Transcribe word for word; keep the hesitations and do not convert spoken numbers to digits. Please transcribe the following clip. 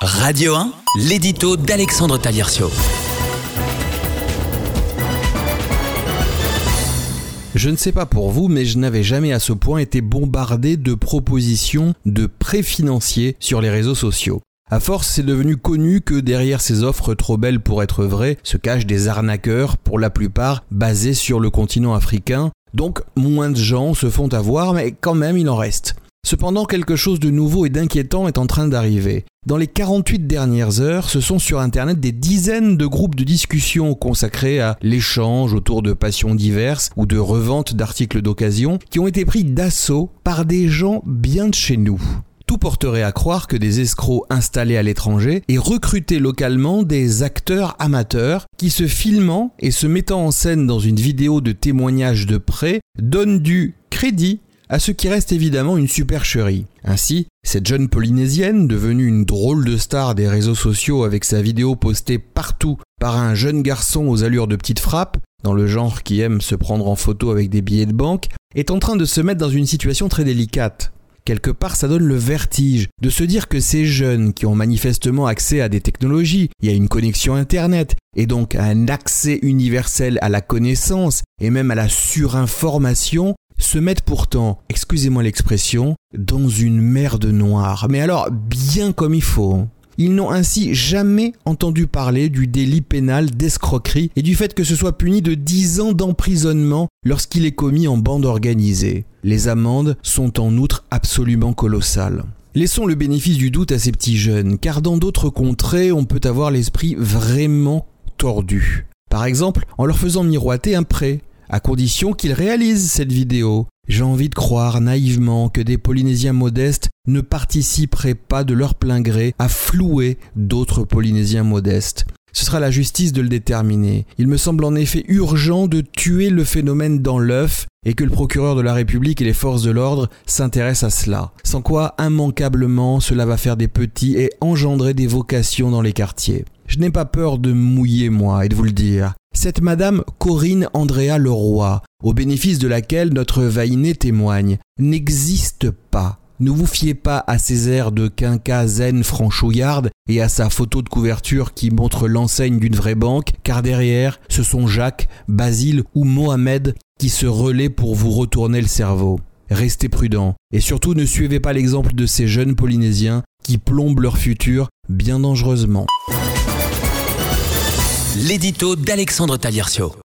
Radio un, l'édito d'Alexandre Taliercio. Je ne sais pas pour vous, mais je n'avais jamais à ce point été bombardé de propositions de prêts financiers sur les réseaux sociaux. À force, c'est devenu connu que derrière ces offres trop belles pour être vraies se cachent des arnaqueurs, pour la plupart basés sur le continent africain. Donc, moins de gens se font avoir, mais quand même, il en reste. Cependant, quelque chose de nouveau et d'inquiétant est en train d'arriver. Dans les quarante-huit dernières heures, ce sont sur Internet des dizaines de groupes de discussion consacrés à l'échange autour de passions diverses ou de revente d'articles d'occasion qui ont été pris d'assaut par des gens bien de chez nous. Tout porterait à croire que des escrocs installés à l'étranger aient recruté localement des acteurs amateurs qui, se filmant et se mettant en scène dans une vidéo de témoignage de prêt, donnent du crédit à ce qui reste évidemment une supercherie. Ainsi, cette jeune Polynésienne, devenue une drôle de star des réseaux sociaux avec sa vidéo postée partout par un jeune garçon aux allures de petite frappe, dans le genre qui aime se prendre en photo avec des billets de banque, est en train de se mettre dans une situation très délicate. Quelque part, ça donne le vertige de se dire que ces jeunes qui ont manifestement accès à des technologies, il y a une connexion Internet, et donc un accès universel à la connaissance et même à la surinformation, se mettent pourtant, excusez-moi l'expression, dans une merde noire. Mais alors, bien comme il faut. Ils n'ont ainsi jamais entendu parler du délit pénal d'escroquerie et du fait que ce soit puni de dix ans d'emprisonnement lorsqu'il est commis en bande organisée. Les amendes sont en outre absolument colossales. Laissons le bénéfice du doute à ces petits jeunes, car dans d'autres contrées, on peut avoir l'esprit vraiment tordu. Par exemple, en leur faisant miroiter un prêt, à condition qu'ils réalisent cette vidéo. J'ai envie de croire naïvement que des Polynésiens modestes ne participeraient pas de leur plein gré à flouer d'autres Polynésiens modestes. Ce sera la justice de le déterminer. Il me semble en effet urgent de tuer le phénomène dans l'œuf et que le procureur de la République et les forces de l'ordre s'intéressent à cela. Sans quoi, immanquablement, cela va faire des petits et engendrer des vocations dans les quartiers. Je n'ai pas peur de mouiller, moi, et de vous le dire. Cette madame Corinne Andrea Leroy, au bénéfice de laquelle notre Vainé témoigne, n'existe pas. Ne vous fiez pas à ses airs de quinca zen franchouillarde et à sa photo de couverture qui montre l'enseigne d'une vraie banque, car derrière, ce sont Jacques, Basile ou Mohamed qui se relaient pour vous retourner le cerveau. Restez prudents et surtout ne suivez pas l'exemple de ces jeunes Polynésiens qui plombent leur futur bien dangereusement. L'édito d'Alexandre Taliercio.